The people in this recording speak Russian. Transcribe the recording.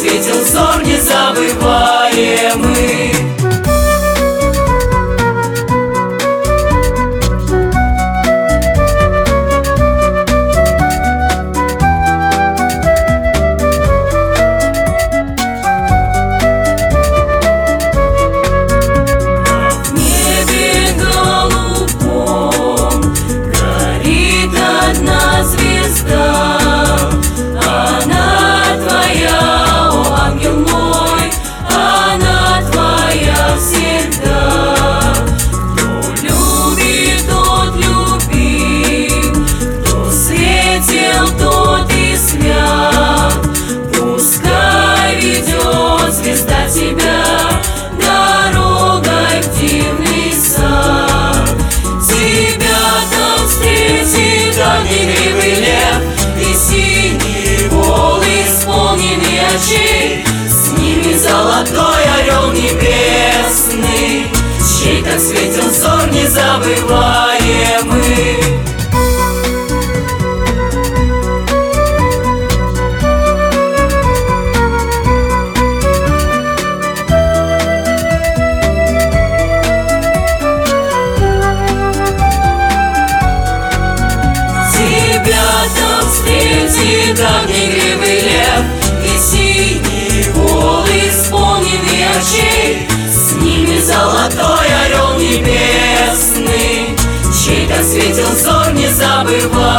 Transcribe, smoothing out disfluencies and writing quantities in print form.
светил взор незабываемый. С ними золотой орел небесный, чей так светил взор незабываемый. Тебя там встретит огнегривый лев, синий вол, исполненный очей. С ними золотой орел небесный, чей так светил взор незабываемый.